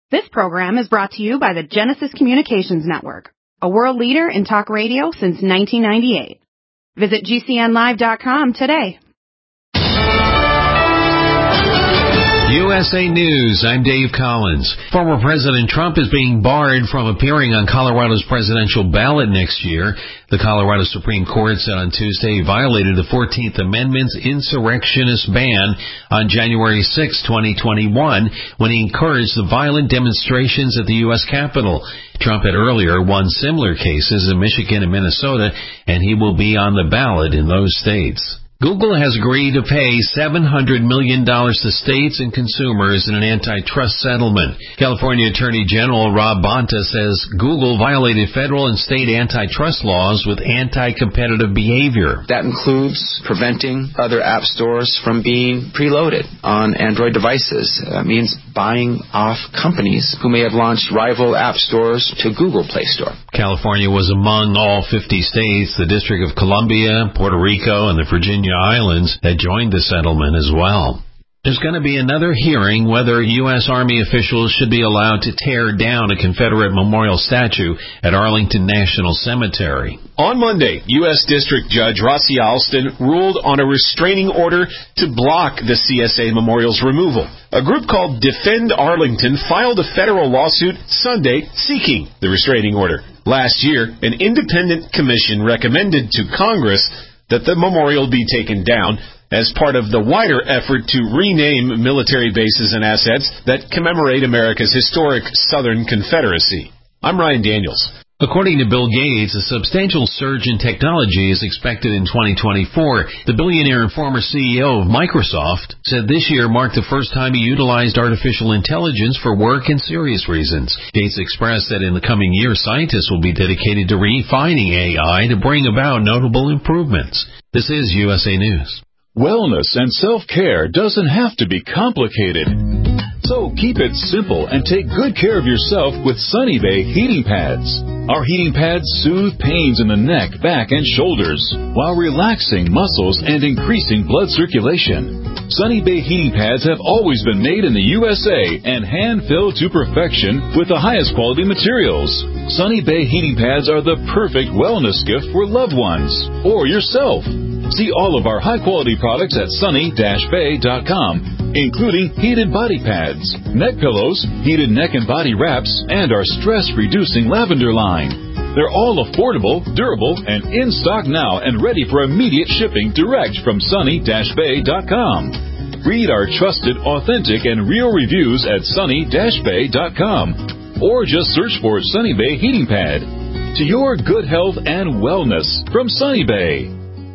This program is brought to you by the Genesis Communications Network, a world leader in talk radio since 1998. Visit GCNlive.com today. USA News, I'm Dave Collins. Former President Trump is being barred from appearing on Colorado's presidential ballot next year. The Colorado Supreme Court said on Tuesday he violated the 14th Amendment's insurrectionist ban on January 6, 2021, when he encouraged the violent demonstrations at the U.S. Capitol. Trump had earlier won similar cases in Michigan and Minnesota, and he will be on the ballot in those states. Google has agreed to pay $700 million to states and consumers in an antitrust settlement. California Attorney General Rob Bonta says Google violated federal and state antitrust laws with anti-competitive behavior. That includes preventing other app stores from being preloaded on Android devices. That means buying off companies who may have launched rival app stores to Google Play Store. California was among all 50 states, the District of Columbia, Puerto Rico, and the Virginia Islands that joined the settlement as well. There's going to be another hearing whether U.S. Army officials should be allowed to tear down a Confederate memorial statue at Arlington National Cemetery. On Monday, U.S. District Judge Rossi Alston ruled on a restraining order to block the CSA memorial's removal. A group called Defend Arlington filed a federal lawsuit Sunday seeking the restraining order. Last year, an independent commission recommended to Congress that the memorial be taken down as part of the wider effort to rename military bases and assets that commemorate America's historic Southern Confederacy. I'm Ryan Daniels. According to Bill Gates, a substantial surge in technology is expected in 2024. The billionaire and former CEO of Microsoft said this year marked the first time he utilized artificial intelligence for work and serious reasons. Gates expressed that in the coming year, scientists will be dedicated to refining AI to bring about notable improvements. This is USA News. Wellness and self-care doesn't have to be complicated. So keep it simple and take good care of yourself with Sunny Bay heating pads. Our heating pads soothe pains in the neck, back, and shoulders while relaxing muscles and increasing blood circulation. Sunny Bay heating pads have always been made in the USA and hand-filled to perfection with the highest quality materials. Sunny Bay heating pads are the perfect wellness gift for loved ones or yourself. See all of our high-quality products at sunny-bay.com, including heated body pads, neck pillows, heated neck and body wraps, and our stress-reducing lavender line. They're all affordable, durable, and in stock now and ready for immediate shipping direct from sunny-bay.com. Read our trusted, authentic, and real reviews at sunny-bay.com, or just search for Sunny Bay Heating Pad. To your good health and wellness from Sunny Bay.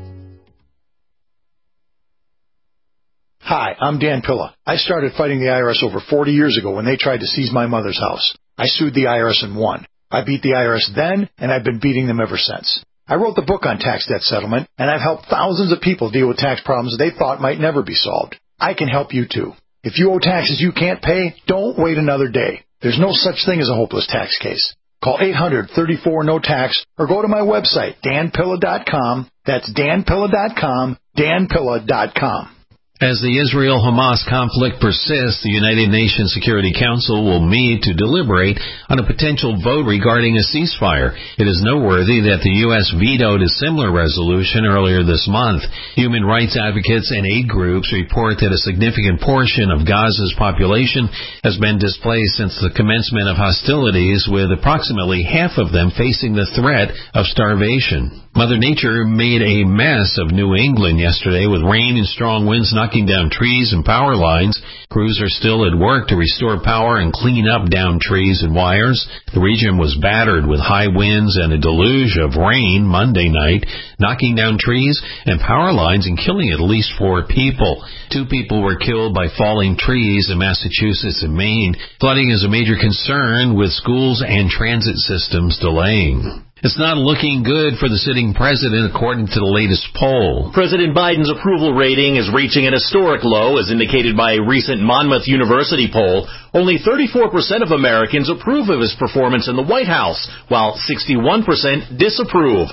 Hi, I'm Dan Pilla. I started fighting the IRS over 40 years ago when they tried to seize my mother's house. I sued the IRS and won. I beat the IRS then, and I've been beating them ever since. I wrote the book on tax debt settlement, and I've helped thousands of people deal with tax problems they thought might never be solved. I can help you too. If you owe taxes you can't pay, don't wait another day. There's no such thing as a hopeless tax case. Call 800-34-NO-TAX or go to my website, danpilla.com. That's danpilla.com, danpilla.com. As the Israel-Hamas conflict persists, the United Nations Security Council will meet to deliberate on a potential vote regarding a ceasefire. It is noteworthy that the U.S. vetoed a similar resolution earlier this month. Human rights advocates and aid groups report that a significant portion of Gaza's population has been displaced since the commencement of hostilities, with approximately half of them facing the threat of starvation. Mother Nature made a mess of New England yesterday with rain and strong winds knocking down trees and power lines. Crews are still at work to restore power and clean up downed trees and wires. The region was battered with high winds and a deluge of rain Monday night, knocking down trees and power lines and killing at least 4 people. 2 people were killed by falling trees in Massachusetts and Maine. Flooding is a major concern, with schools and transit systems delaying. It's not looking good for the sitting president, according to the latest poll. President Biden's approval rating is reaching an historic low, as indicated by a recent Monmouth University poll. Only 34% of Americans approve of his performance in the White House, while 61% disapprove.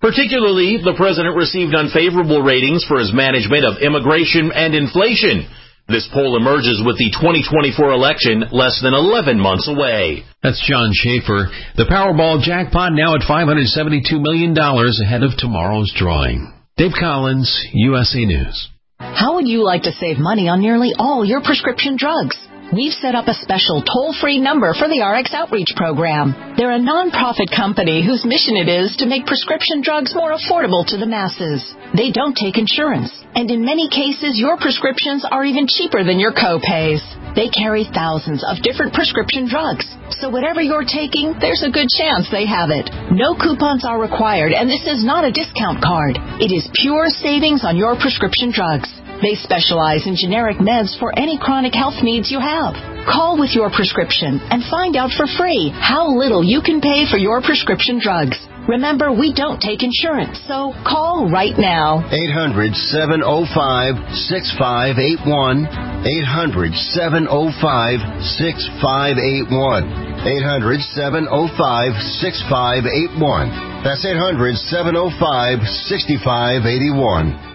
Particularly, the president received unfavorable ratings for his management of immigration and inflation. This poll emerges with the 2024 election less than 11 months away. That's John Schaefer. The Powerball jackpot now at $572 million ahead of tomorrow's drawing. Dave Collins, USA News. How would you like to save money on nearly all your prescription drugs? We've set up a special toll-free number for the RX Outreach Program. They're a nonprofit company whose mission it is to make prescription drugs more affordable to the masses. They don't take insurance, and in many cases, your prescriptions are even cheaper than your co-pays. They carry thousands of different prescription drugs, so whatever you're taking, there's a good chance they have it. No coupons are required, and this is not a discount card. It is pure savings on your prescription drugs. They specialize in generic meds for any chronic health needs you have. Call with your prescription and find out for free how little you can pay for your prescription drugs. Remember, we don't take insurance, so call right now. 800-705-6581. 800-705-6581. 800-705-6581. That's 800-705-6581.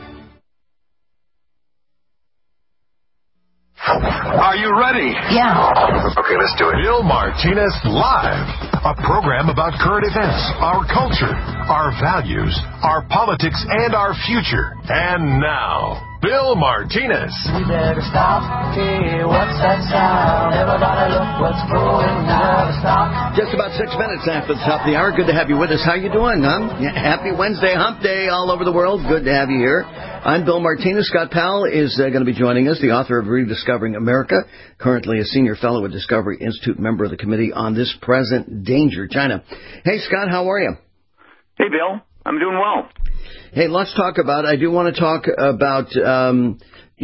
Are you ready? Yeah. Okay, let's do it. Bill Martinez Live, a program about current events, our culture, our values, our politics, and our future. And now, Bill Martinez. We better stop. Hey, what's that sound? Everybody look what's going down. Stop. Just about 6 minutes after the top of the hour. Good to have you with us. How you doing, huh? Happy Wednesday, hump day all over the world. Good to have you here. I'm Bill Martinez. Scott Powell is going to be joining us, the author of Rediscovering America, currently a senior fellow at Discovery Institute, member of the Committee on This Present Danger, China. Hey, Scott, how are you? Hey, Bill. I'm doing well. Hey, let's talk about, I do want to talk about, the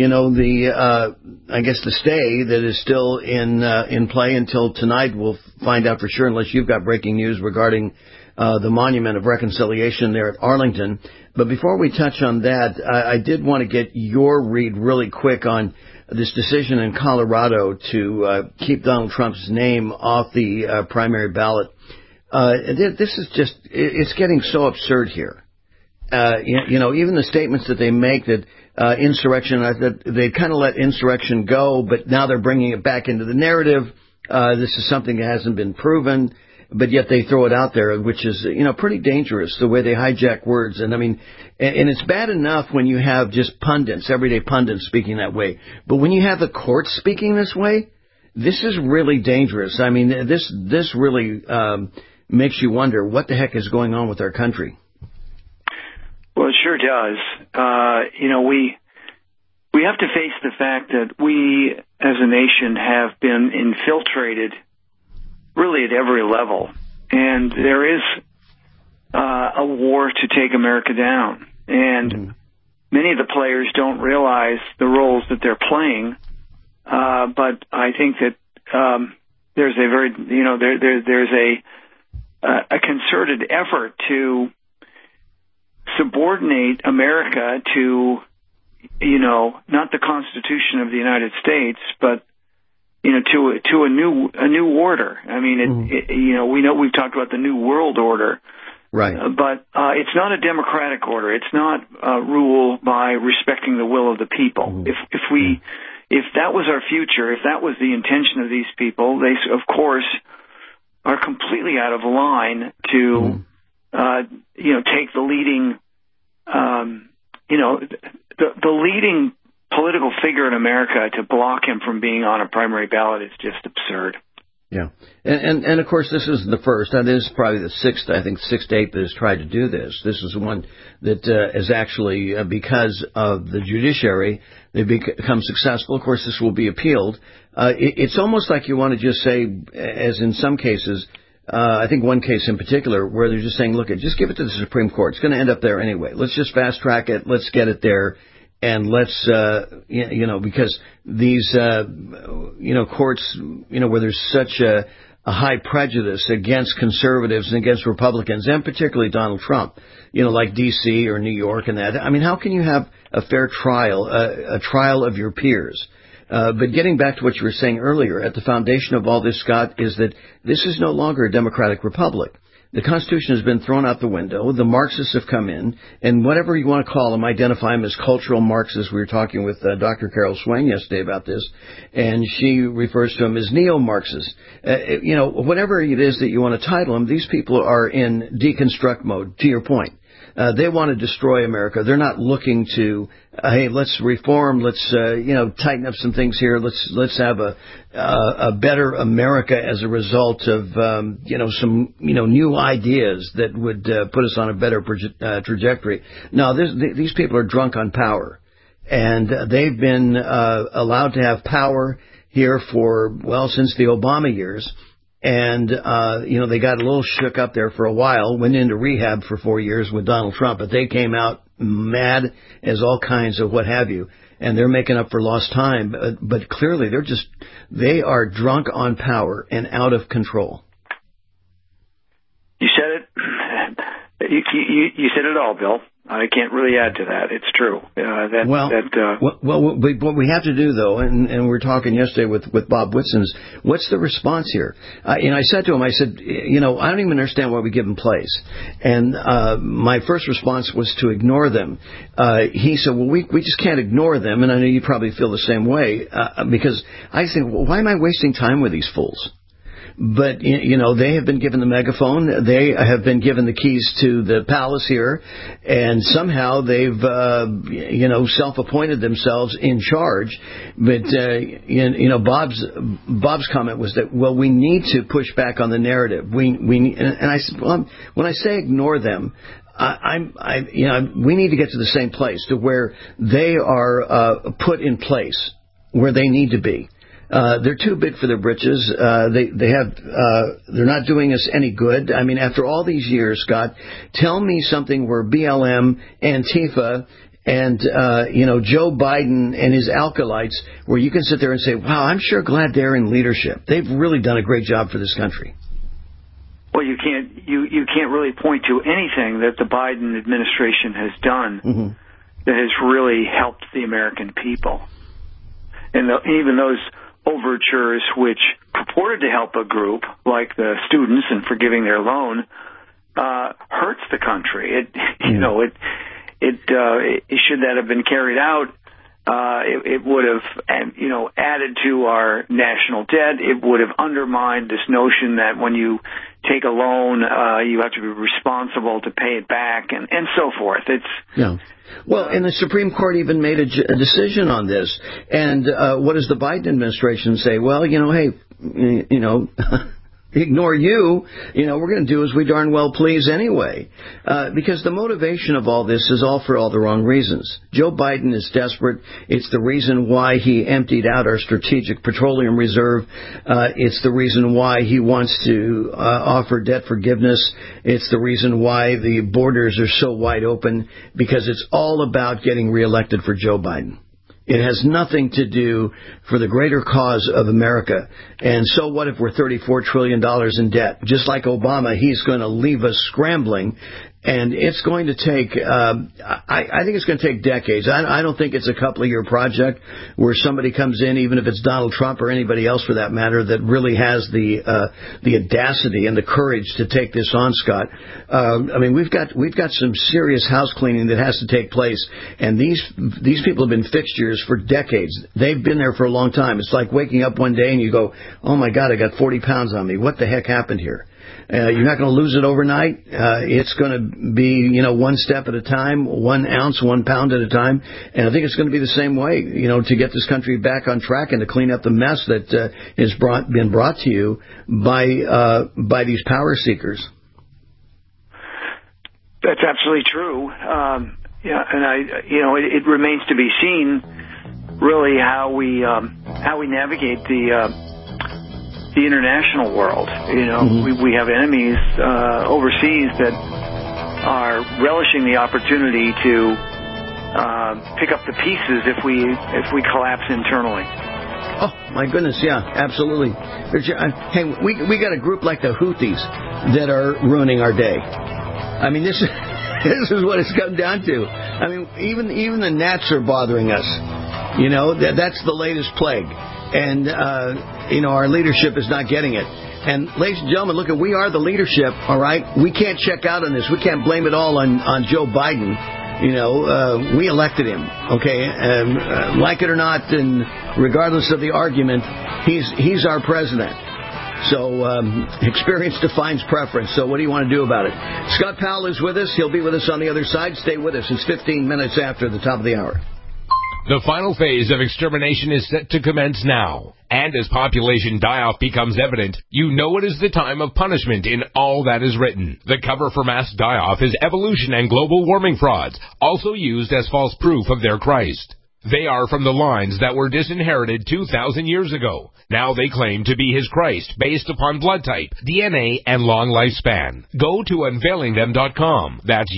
stay that is still in play until tonight. We'll find out for sure, unless you've got breaking news regarding the Monument of Reconciliation there at Arlington. But before we touch on that, I did want to get your read really quick on this decision in Colorado to keep Donald Trump's name off the primary ballot. This is just, it's getting so absurd here. Even the statements that they make that insurrection, that they kind of let insurrection go, but now they're bringing it back into the narrative. This is something that hasn't been proven, but yet they throw it out there, which is, pretty dangerous, the way they hijack words. And I mean, and it's bad enough when you have just pundits, everyday pundits speaking that way. But when you have the courts speaking this way, this is really dangerous. I mean, this really makes you wonder what the heck is going on with our country. Well, it sure does. We have to face the fact that we, as a nation, have been infiltrated really at every level. And there is a war to take America down. And many of the players don't realize the roles that they're playing. But I think that there's a very, there's a concerted effort to subordinate America to, not the Constitution of the United States, but to a new order. I mean, we know we've talked about the New World Order, right? But it's not a democratic order. It's not rule by respecting the will of the people. If that was our future, if that was the intention of these people, they of course are completely out of line to take the leading, the leading political figure in America, to block him from being on a primary ballot is just absurd. Yeah. And of course, this is the first. That is probably the sixth state that has tried to do this. This is the one that is actually, because of the judiciary, they've become successful. Of course, this will be appealed. It's almost like you want to just say, as in some cases, I think one case in particular, where they're just saying, look, just give it to the Supreme Court. It's going to end up there anyway. Let's just fast track it. Let's get it there. And let's, because these, courts, where there's such a high prejudice against conservatives and against Republicans, and particularly Donald Trump, like D.C. or New York and that. I mean, how can you have a fair trial, a trial of your peers? But getting back to what you were saying earlier, at the foundation of all this, Scott, is that this is no longer a democratic republic. The Constitution has been thrown out the window. The Marxists have come in, and whatever you want to call them, identify them as cultural Marxists. We were talking with Dr. Carol Swain yesterday about this, and she refers to them as neo-Marxists. Whatever it is that you want to title them, these people are in deconstruct mode, to your point. They want to destroy America. They're not looking to, hey, let's reform, let's tighten up some things here. Let's have a better America as a result of some new ideas that would put us on a better trajectory. No, these people are drunk on power, and they've been allowed to have power here since the Obama years. And, they got a little shook up there for a while, went into rehab for 4 years with Donald Trump, but they came out mad as all kinds of what have you. And they're making up for lost time. But clearly they are drunk on power and out of control. You said it. You said it all, Bill. I can't really add to that. It's true. What we have to do, though, and we were talking yesterday with Bob Whitson's, what's the response here? I said to him, I don't even understand why we give them place. And my first response was to ignore them. He said, well, we just can't ignore them, and I know you probably feel the same way, because I think, well, why am I wasting time with these fools? But, they have been given the megaphone. They have been given the keys to the palace here. And somehow they've, self-appointed themselves in charge. But, Bob's comment was that, well, we need to push back on the narrative. And I said, well, when I say ignore them, we need to get to the same place, to where they are put in place where they need to be. They're too big for their britches. They're not doing us any good. I mean, after all these years, Scott, tell me something where BLM, Antifa, and, Joe Biden and his acolytes, where you can sit there and say, wow, I'm sure glad they're in leadership. They've really done a great job for this country. Well, you can't really point to anything that the Biden administration has done that has really helped the American people. And even those overtures which purported to help a group like the students and forgiving their loan hurts the country. It should that have been carried out, it would have added to our national debt. It would have undermined this notion that when you take a loan, you have to be responsible to pay it back, and so forth. Well, and the Supreme Court even made a decision on this. And what does the Biden administration say? Well, hey, ignore you. We're going to do as we darn well please anyway. Because the motivation of all this is all for all the wrong reasons. Joe Biden is desperate. It's the reason why he emptied out our strategic petroleum reserve. It's the reason why he wants to offer debt forgiveness. It's the reason why the borders are so wide open, because it's all about getting reelected for Joe Biden. It has nothing to do for the greater cause of America. And so what if we're $34 trillion in debt? Just like Obama, he's going to leave us scrambling. And it's going to take, I think it's going to take decades. I don't think it's a couple-of-year project where somebody comes in, even if it's Donald Trump or anybody else for that matter, that really has the audacity and the courage to take this on, Scott. We've got some serious house cleaning that has to take place, and these people have been fixtures for decades. They've been there for a long time. It's like waking up one day and you go, oh my God, I got 40 pounds on me. What the heck happened here? You're not going to lose it overnight. It's going to be, one step at a time, 1 ounce, 1 pound at a time. And I think it's going to be the same way, to get this country back on track and to clean up the mess that has been brought to you by these power seekers. That's absolutely true. And it remains to be seen, really, how we navigate the international world. We have enemies overseas that are relishing the opportunity to pick up the pieces if we collapse internally. Oh my goodness, yeah, absolutely. Hey, we got a group like the Houthis that are ruining our day. I mean, this is what it's come down to. I mean, even the gnats are bothering us. That's the latest plague. And, our leadership is not getting it. And ladies and gentlemen, look, we are the leadership, all right? We can't check out on this. We can't blame it all on Joe Biden. You know, we elected him, okay? Like it or not, and regardless of the argument, he's our president. So experience defines preference. So what do you want to do about it? Scott Powell is with us. He'll be with us on the other side. Stay with us. It's 15 minutes after the top of the hour. The final phase of extermination is set to commence now. And as population die-off becomes evident, you know it is the time of punishment in all that is written. The cover for mass die-off is evolution and global warming frauds, also used as false proof of their Christ. They are from the lines that were disinherited 2,000 years ago. Now they claim to be his Christ based upon blood type, DNA, and long lifespan. Go to unveilingthem.com. That's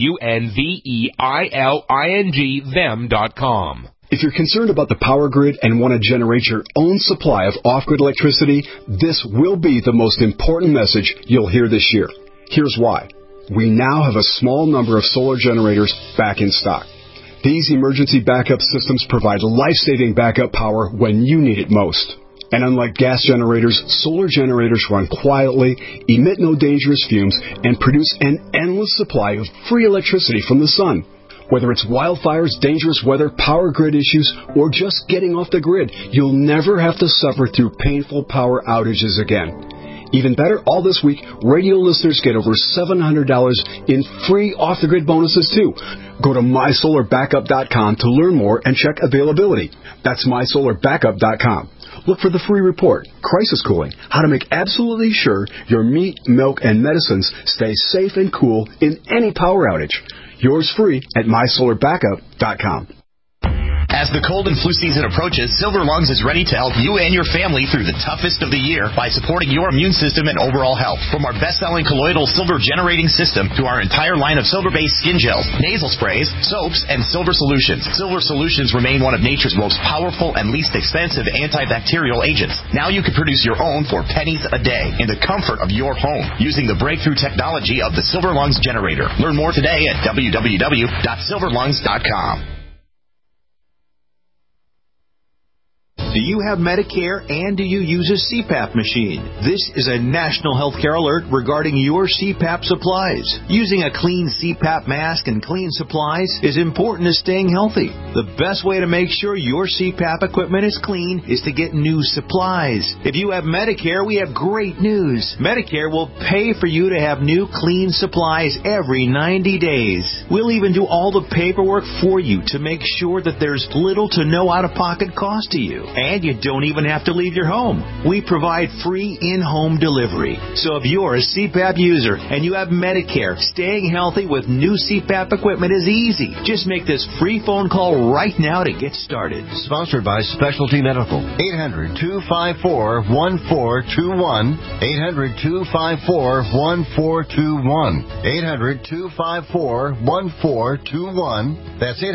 UNVEILING them.com. If you're concerned about the power grid and want to generate your own supply of off-grid electricity, this will be the most important message you'll hear this year. Here's why. We now have a small number of solar generators back in stock. These emergency backup systems provide life-saving backup power when you need it most. And unlike gas generators, solar generators run quietly, emit no dangerous fumes, and produce an endless supply of free electricity from the sun. Whether it's wildfires, dangerous weather, power grid issues, or just getting off the grid, you'll never have to suffer through painful power outages again. Even better, all this week, radio listeners get over $700 in free off-the-grid bonuses, too. Go to mysolarbackup.com to learn more and check availability. That's mysolarbackup.com. Look for the free report, Crisis Cooling, how to make absolutely sure your meat, milk, and medicines stay safe and cool in any power outage. Yours free at mysolarbackup.com. As the cold and flu season approaches, Silver Lungs is ready to help you and your family through the toughest of the year by supporting your immune system and overall health. From our best-selling colloidal silver generating system to our entire line of silver-based skin gels, nasal sprays, soaps, and silver solutions. Silver solutions remain one of nature's most powerful and least expensive antibacterial agents. Now you can produce your own for pennies a day in the comfort of your home using the breakthrough technology of the Silver Lungs generator. Learn more today at www.silverlungs.com. Do you have Medicare and do you use a CPAP machine? This is a national healthcare alert regarding your CPAP supplies. Using a clean CPAP mask and clean supplies is important to staying healthy. The best way to make sure your CPAP equipment is clean is to get new supplies. If you have Medicare, we have great news. Medicare will pay for you to have new clean supplies every 90 days. We'll even do all the paperwork for you to make sure that there's little to no out-of-pocket cost to you. And you don't even have to leave your home. We provide free in-home delivery. So if you're a CPAP user and you have Medicare, staying healthy with new CPAP equipment is easy. Just make this free phone call right now to get started. Sponsored by Specialty Medical. 800-254-1421. 800-254-1421. 800-254-1421. That's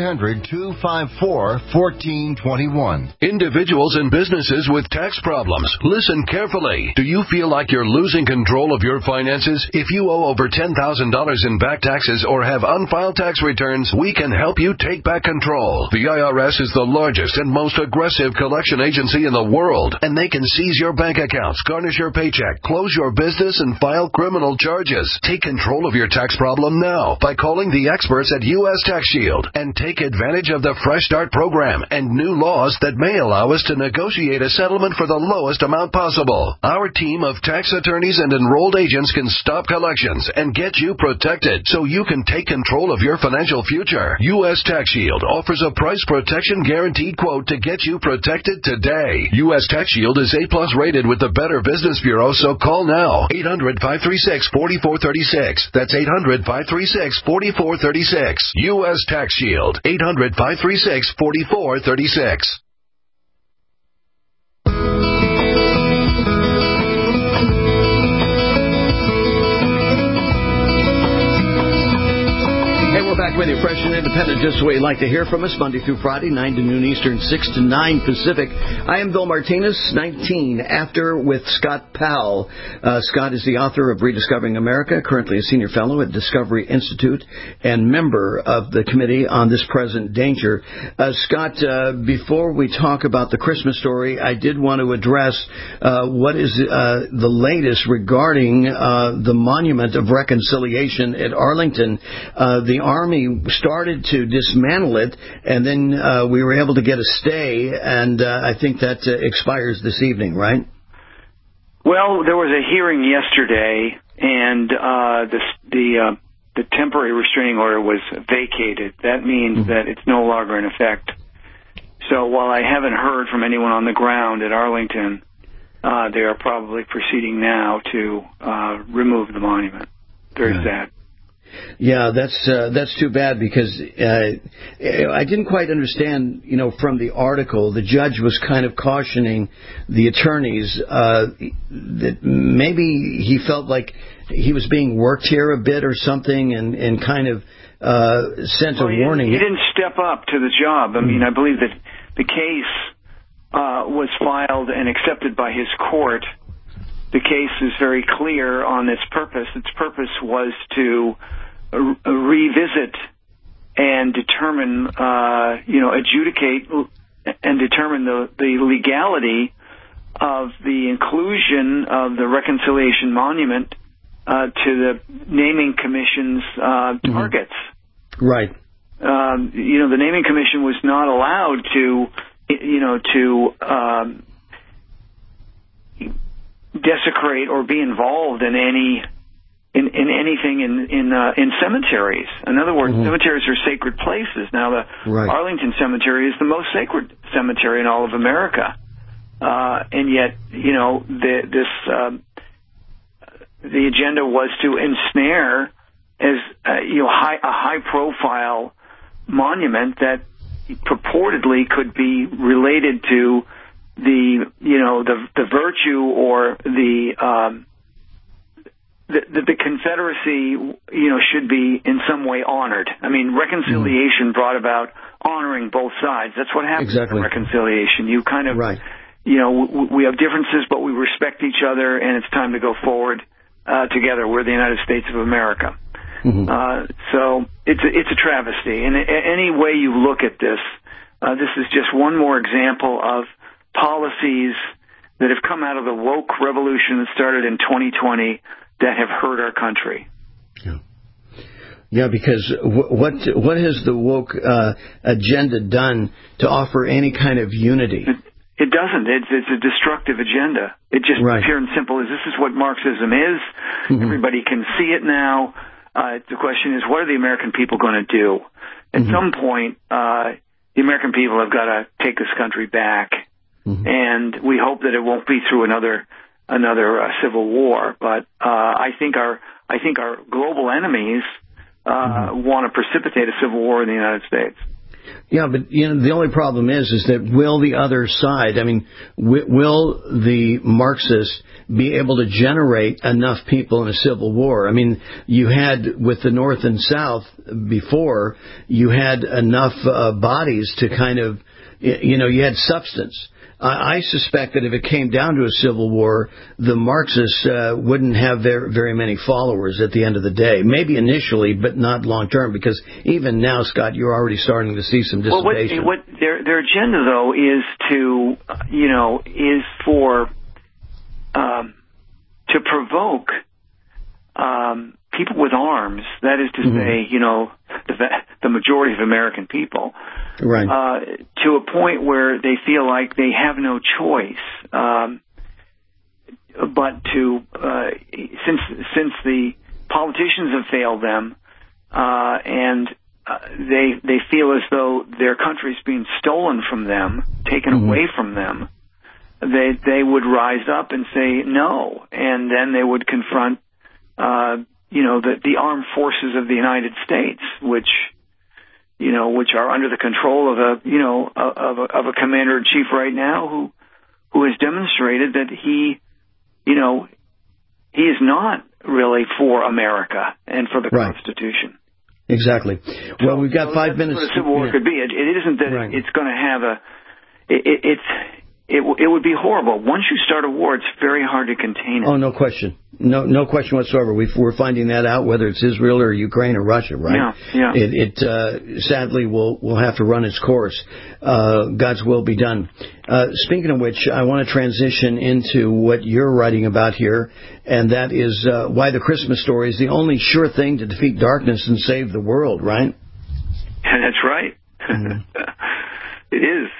800-254-1421. Individuals and businesses with tax problems. Listen carefully. Do you feel like you're losing control of your finances? If you owe over $10,000 in back taxes or have unfiled tax returns, we can help you take back control. The IRS is the largest and most aggressive collection agency in the world, and they can seize your bank accounts, garnish your paycheck, close your business, and file criminal charges. Take control of your tax problem now by calling the experts at U.S. Tax Shield and take advantage of the Fresh Start program and new laws that may allow us to negotiate a settlement for the lowest amount possible. Our team of tax attorneys and enrolled agents can stop collections and get you protected so you can take control of your financial future. U.S. Tax Shield offers a price protection guaranteed quote to get you protected today. U.S. Tax Shield is A+ rated with the Better Business Bureau, so call now. 800-536-4436. That's 800-536-4436. U.S. Tax Shield. 800-536-4436. with you, fresh and independent, just the way you like to hear from us, Monday through Friday, 9 to noon Eastern, 6 to 9 Pacific. I am Bill Martinez, 19 After with Scott Powell. Scott is the author of Rediscovering America, currently a senior fellow at Discovery Institute and member of the Committee on This Present Danger. Scott, before we talk about the Christmas story, I did want to address what is the latest regarding the Monument of Reconciliation at Arlington. The Army started to dismantle it, and then we were able to get a stay, and I think that expires this evening, right? Well, there was a hearing yesterday, and the temporary restraining order was vacated. That means that it's no longer in effect. So while I haven't heard from anyone on the ground at Arlington, they are probably proceeding now to remove the monument. Very sad. Yeah, that's too bad, because I didn't quite understand, from the article, the judge was kind of cautioning the attorneys that maybe he felt like he was being worked here a bit or something, and kind of sent a warning. He didn't step up to the job. I mean, I believe that the case was filed and accepted by his court. The case is very clear on its purpose. Its purpose was to revisit and determine, adjudicate and determine the legality of the inclusion of the Reconciliation Monument to the Naming Commission's targets. Right. The Naming Commission was not allowed to desecrate or be involved in anything in cemeteries. In other words, cemeteries are sacred places. Now, the Arlington Cemetery is the most sacred cemetery in all of America, and yet, the agenda was to ensnare as a high-profile monument that purportedly could be related to the virtue or the Confederacy, should be in some way honored. I mean, reconciliation brought about honoring both sides. That's what happens in reconciliation. You kind of, we have differences, but we respect each other, and it's time to go forward together. We're the United States of America. So it's a travesty. And any way you look at this, this is just one more example of policies that have come out of the woke revolution that started in 2020 that have hurt our country. Yeah, because what has the woke agenda done to offer any kind of unity? It doesn't. It's a destructive agenda. It just pure and simple is this is what Marxism is. Everybody can see it now. The question is, what are the American people going to do? At some point, the American people have got to take this country back, and we hope that it won't be through another civil war. But I think our global enemies want to precipitate a civil war in the United States. Yeah, but the only problem is that will the other side, will the Marxists be able to generate enough people in a civil war? I mean, you had with the North and South before, you had enough bodies to kind of, you had substance. I suspect that if it came down to a civil war, the Marxists wouldn't have very many followers at the end of the day. Maybe initially, but not long term, because even now, Scott, you're already starting to see some dissipation. Well, what their agenda, though, is to provoke people with arms. That is to say, the majority of American people. To a point where they feel like they have no choice but to, since the politicians have failed them, and they feel as though their country's being stolen from them, taken away from them, they would rise up and say no, and then they would confront, the armed forces of the United States, which are under the control of a commander in chief right now who has demonstrated that he is not really for America and for the Constitution. Exactly. Well, we've got 5 minutes. That's what a civil war could be. It isn't that it's going to have a. It would be horrible. Once you start a war, it's very hard to contain it. Oh, no question. No question whatsoever. We're finding that out, whether it's Israel or Ukraine or Russia, right? Yeah. It sadly will have to run its course. God's will be done. Speaking of which, I want to transition into what you're writing about here, and that is why the Christmas story is the only sure thing to defeat darkness and save the world, right? That's right. Mm-hmm. It is.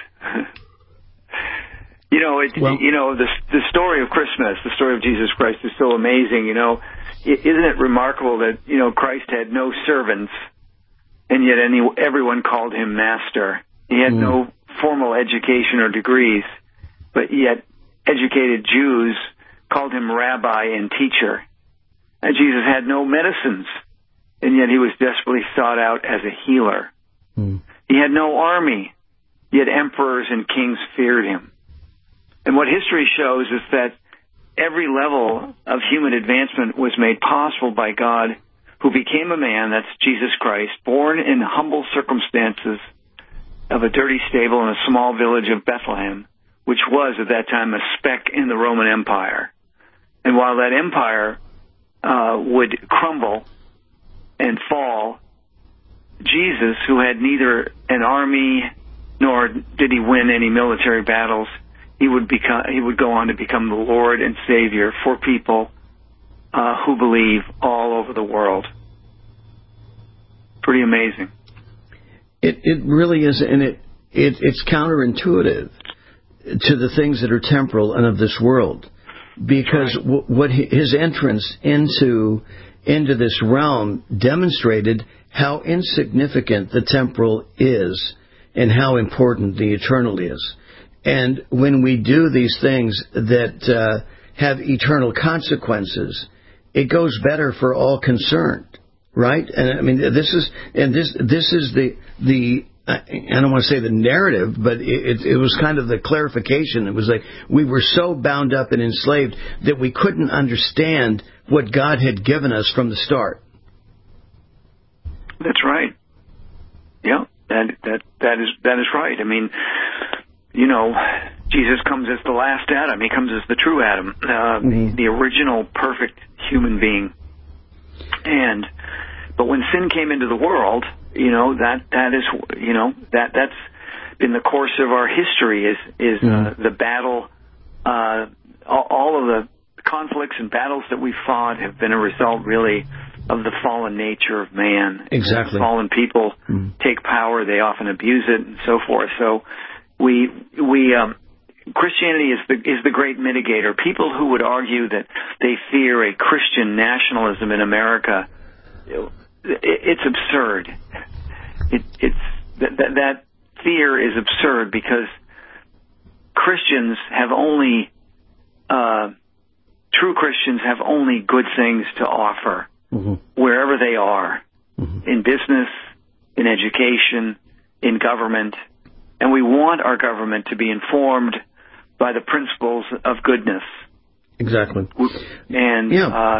The story of Christmas, the story of Jesus Christ is so amazing. Isn't it remarkable that, Christ had no servants, and yet everyone called him master. He had no formal education or degrees, but yet educated Jews called him rabbi and teacher. And Jesus had no medicines, and yet he was desperately sought out as a healer. He had no army, yet emperors and kings feared him. And what history shows is that every level of human advancement was made possible by God, who became a man, that's Jesus Christ, born in humble circumstances of a dirty stable in a small village of Bethlehem, which was at that time a speck in the Roman Empire. And while that empire would crumble and fall, Jesus, who had neither an army nor did he win any military battles, he would go on to become the Lord and Savior for people who believe all over the world. Pretty amazing. It really is, and it's counterintuitive to the things that are temporal and of this world, because what his entrance into this realm demonstrated how insignificant the temporal is and how important the eternal is. And when we do these things that have eternal consequences, it goes better for all concerned, right? And I mean, this is the I don't want to say the narrative, but it was kind of the clarification. It was like we were so bound up and enslaved that we couldn't understand what God had given us from the start. That's right. Yeah, that is right. I mean, Jesus comes as the last Adam. He comes as the true Adam, the original perfect human being. But when sin came into the world, that's been the course of our history. Is the battle? All of the conflicts and battles that we fought have been a result, really, of the fallen nature of man. Exactly. When fallen people take power, they often abuse it, and so forth. So Christianity is the great mitigator. People who would argue that they fear a Christian nationalism in America, it's absurd. That fear is absurd, because Christians have only true Christians have only good things to offer wherever they are, in business, in education, in government. And we want our government to be informed by the principles of goodness. Exactly. And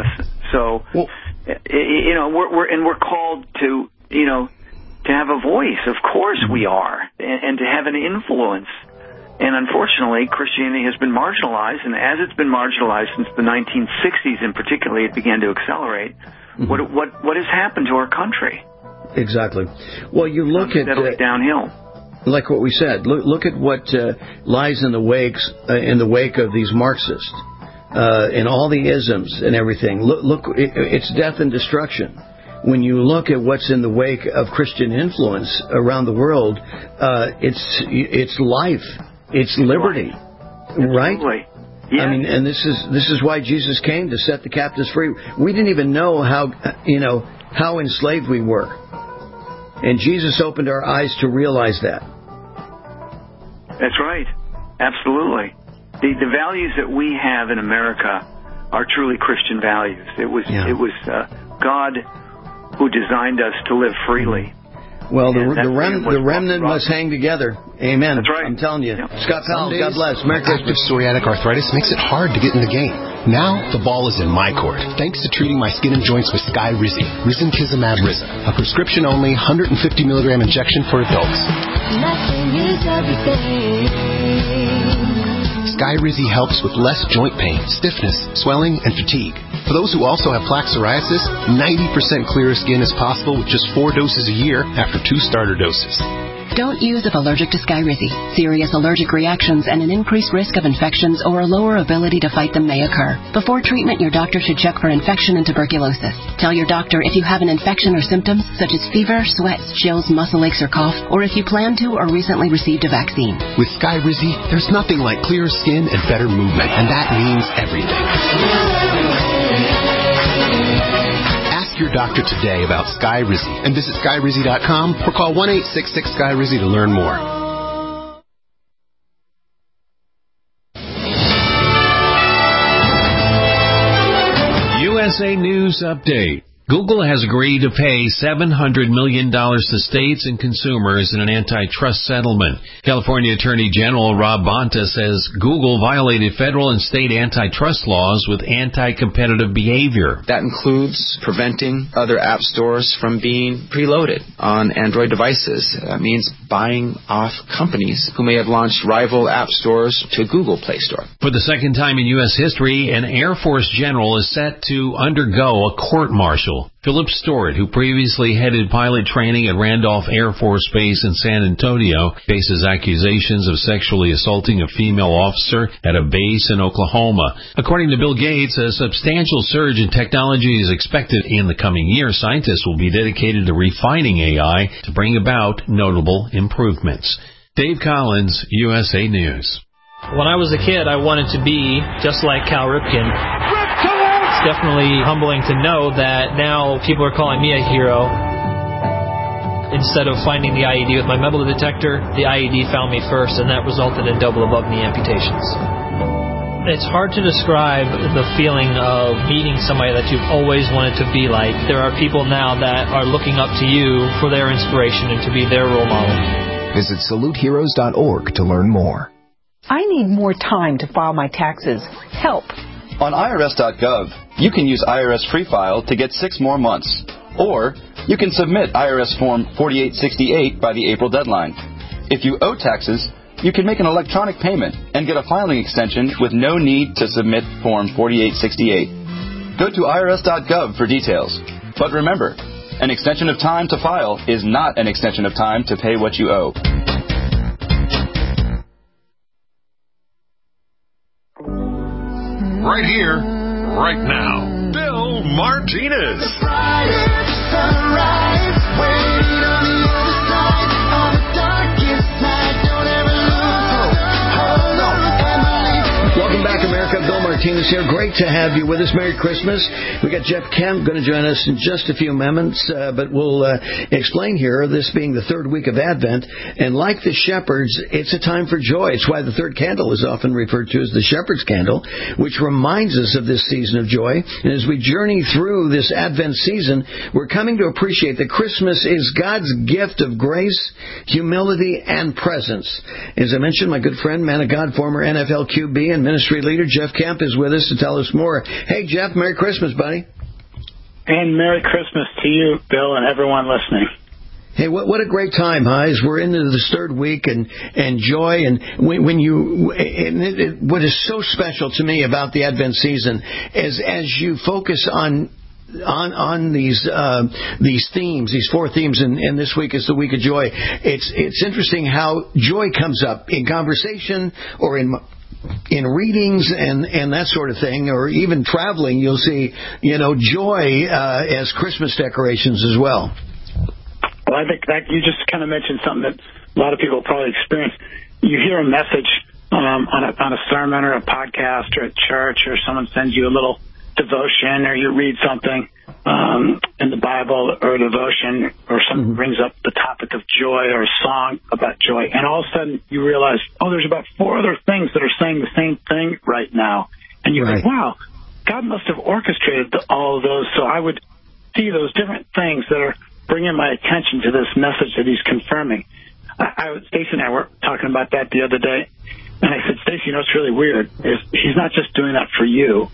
we're called to have a voice. Of course we are, and to have an influence. And unfortunately, Christianity has been marginalized, and as it's been marginalized since the 1960s, in particular, it began to accelerate. What has happened to our country? Exactly. Well, you look at downhill. Like what we said, look at what lies in the wake of these Marxists and all the isms and everything. Look, it's death and destruction. When you look at what's in the wake of Christian influence around the world, it's life, it's liberty, right? Yeah. I mean, and this is why Jesus came, to set the captives free. We didn't even know how enslaved we were. And Jesus opened our eyes to realize that. That's right. Absolutely. The values that we have in America are truly Christian values. It was God who designed us to live freely. Well, the remnant must hang together. Amen. That's right. I'm telling you. Yep. Scott Powell, God bless. Merry Christmas. Active psoriatic arthritis makes it hard to get in the game. Now, the ball is in my court, thanks to treating my skin and joints with Skyrizi, Risankizumab Riza, a prescription-only 150-milligram injection for adults. Nothing is everything. Skyrizi helps with less joint pain, stiffness, swelling, and fatigue. For those who also have plaque psoriasis, 90% clearer skin is possible with just 4 doses a year after 2 starter doses. Don't use if allergic to Skyrizi. Serious allergic reactions and an increased risk of infections or a lower ability to fight them may occur. Before treatment, your doctor should check for infection and tuberculosis. Tell your doctor if you have an infection or symptoms such as fever, sweats, chills, muscle aches, or cough, or if you plan to or recently received a vaccine. With Skyrizi, there's nothing like clearer skin and better movement, and that means everything. Your doctor today about Skyrizi and visit Skyrizi.com or call 1-866-SKYRIZI to learn more. USA News Update. Google has agreed to pay $700 million to states and consumers in an antitrust settlement. California Attorney General Rob Bonta says Google violated federal and state antitrust laws with anti-competitive behavior. That includes preventing other app stores from being preloaded on Android devices. That means buying off companies who may have launched rival app stores to Google Play Store. For the second time in U.S. history, an Air Force general is set to undergo a court-martial. Philip Stewart, who previously headed pilot training at Randolph Air Force Base in San Antonio, faces accusations of sexually assaulting a female officer at a base in Oklahoma. According to Bill Gates, a substantial surge in technology is expected in the coming year. Scientists will be dedicated to refining AI to bring about notable improvements. Dave Collins, USA News. When I was a kid, I wanted to be just like Cal Ripken. It's definitely humbling to know that now people are calling me a hero. Instead of finding the IED with my metal detector, the IED found me first, and that resulted in double above-knee amputations. It's hard to describe the feeling of meeting somebody that you've always wanted to be like. There are people now that are looking up to you for their inspiration and to be their role model. Visit SaluteHeroes.org to learn more. I need more time to file my taxes. Help. On IRS.gov, you can use IRS Free File to get 6 more months. Or you can submit IRS Form 4868 by the April deadline. If you owe taxes, you can make an electronic payment and get a filing extension with no need to submit Form 4868. Go to IRS.gov for details. But remember, an extension of time to file is not an extension of time to pay what you owe. Right here, right now, Bill Martinez. Welcome back, America. Bill Martinez here. Great to have you with us. Merry Christmas. We got Jeff Kemp going to join us in just a few moments, but we'll explain here, this being the third week of Advent, and like the shepherds, it's a time for joy. It's why the third candle is often referred to as the shepherd's candle, which reminds us of this season of joy. And as we journey through this Advent season, we're coming to appreciate that Christmas is God's gift of grace, humility, and presence. As I mentioned, my good friend, man of God, former NFL QB and ministry leader Jeff Kemp is with us to tell us more. Hey, Jeff, Merry Christmas, buddy. And Merry Christmas to you, Bill, and everyone listening. Hey, what a great time, huh? As we're into the third week and joy, and what is so special to me about the Advent season is as you focus on these themes, these 4 themes, and this week is the week of joy. It's interesting how joy comes up in conversation or in readings and that sort of thing, or even traveling. You'll see, joy as Christmas decorations as well. Well, I think that you just kind of mentioned something that a lot of people probably experience. You hear a message on a sermon or a podcast or at church, or someone sends you a little devotion, or you read something in the Bible or a devotion, or someone brings up the topic of joy or a song about joy, and all of a sudden you realize, there's about 4 other things that are saying the same thing right now. And you think, wow, God must have orchestrated all of those, so I would see those different things that are bringing my attention to this message that he's confirming. Stacey and I were talking about that the other day, and I said, Stacey, it's really weird. He's not just doing that for you.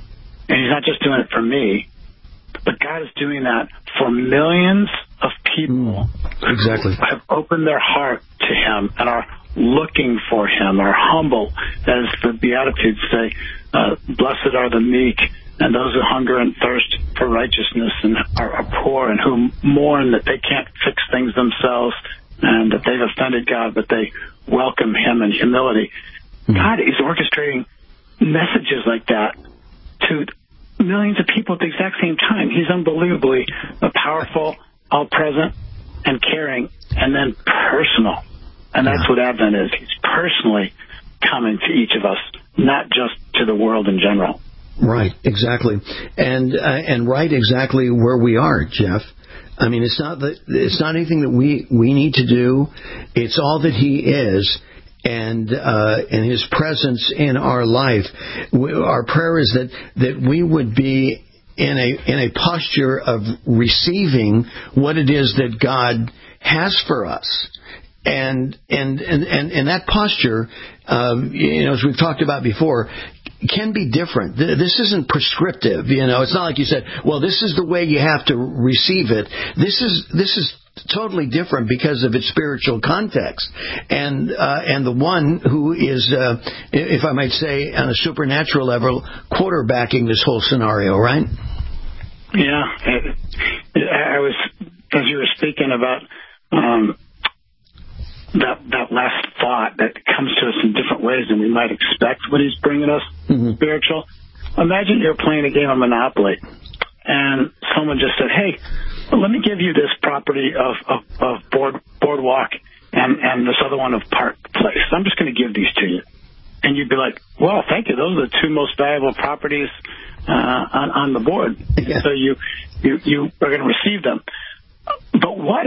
And he's not just doing it for me, but God is doing that for millions of people exactly. who have opened their heart to him and are looking for him, are humble. As the Beatitudes say, blessed are the meek and those who hunger and thirst for righteousness and are poor and who mourn that they can't fix things themselves and that they've offended God, but they welcome him in humility. God is orchestrating messages like that to millions of people at the exact same time. He's unbelievably powerful, all-present, and caring, and then personal. And that's what Advent is. He's personally coming to each of us, not just to the world in general. Right, exactly. And right exactly where we are, Jeff. I mean, it's not anything that we need to do. It's all that he is. And his presence in our life. Our prayer is that we would be in a posture of receiving what it is that God has for us. And that posture, as we've talked about before, can be different. This isn't prescriptive. It's not like you said, well, this is the way you have to receive it. This is totally different because of its spiritual context, and the one who is, if I might say, on a supernatural level, quarterbacking this whole scenario, right? Yeah, I was, as you were speaking about that last thought that comes to us in different ways than we might expect when he's bringing us spiritual. Imagine you're playing a game of Monopoly, and someone just said, hey, let me give you this property of Boardwalk and this other one of Park Place. I'm just going to give these to you. And you'd be like, well, thank you. Those are the two most valuable properties on the board. Yeah. So you are going to receive them. But what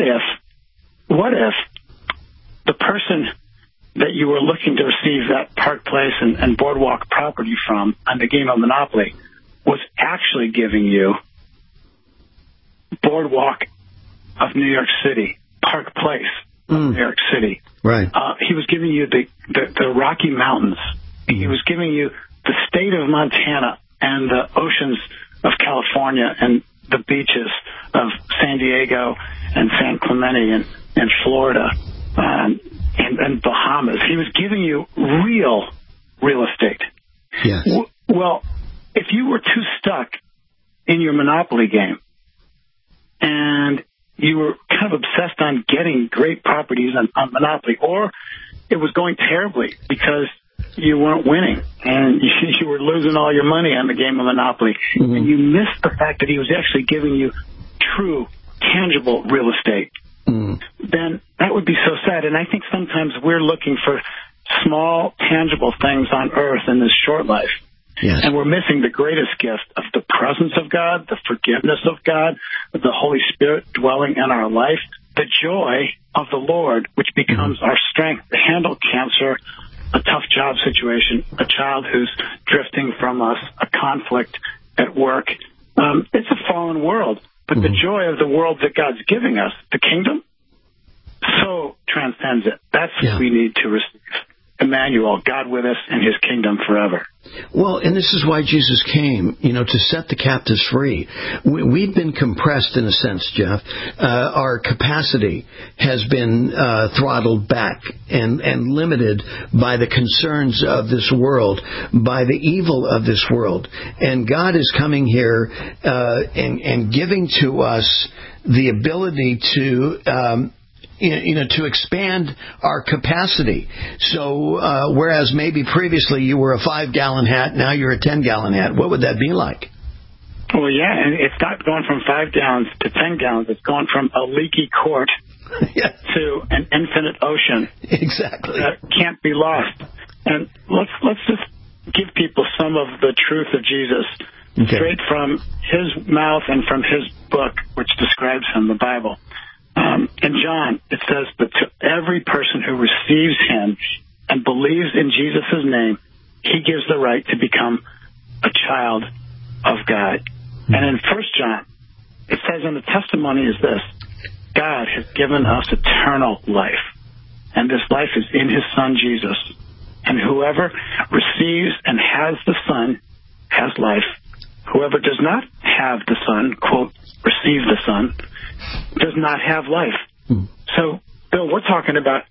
if the person that you were looking to receive that Park Place and Boardwalk property from on the game of Monopoly was actually giving you Boardwalk of New York City, Park Place of New York City. Right. He was giving you the Rocky Mountains. He was giving you the state of Montana and the oceans of California and the beaches of San Diego and San Clemente and Florida and Bahamas. He was giving you real estate. Yes. Well, if you were too stuck in your Monopoly game, and you were kind of obsessed on getting great properties on Monopoly, or it was going terribly because you weren't winning and you were losing all your money on the game of Monopoly, and you missed the fact that he was actually giving you true, tangible real estate, then that would be so sad. And I think sometimes we're looking for small, tangible things on earth in this short life. Yes. And we're missing the greatest gift of the presence of God, the forgiveness of God, the Holy Spirit dwelling in our life, the joy of the Lord, which becomes our strength to handle cancer, a tough job situation, a child who's drifting from us, a conflict at work. It's a fallen world, but the joy of the world that God's giving us, the kingdom, so transcends it. That's what we need to receive. Emmanuel, God with us and his kingdom forever. Well, and this is why Jesus came, to set the captives free. We've been compressed in a sense, Jeff. Our capacity has been throttled back and limited by the concerns of this world, by the evil of this world. And God is coming here and giving to us the ability to to expand our capacity. So, whereas maybe previously you were a 5-gallon hat, now you're a 10-gallon hat. What would that be like? Well, yeah, and it's not going from 5 gallons to 10 gallons. It's going from a leaky quart to an infinite ocean. Exactly. That can't be lost. And let's just give people some of the truth of Jesus straight from his mouth and from his book, which describes him, the Bible. In John, it says, but to every person who receives him and believes in Jesus' name, he gives the right to become a child of God. And in 1 John, it says, and the testimony is this, God has given us eternal life, and this life is in his Son, Jesus. And whoever receives and has the Son has life, whoever does not have the Son, quote, receive the Son, does not have life. So, Bill, we're talking about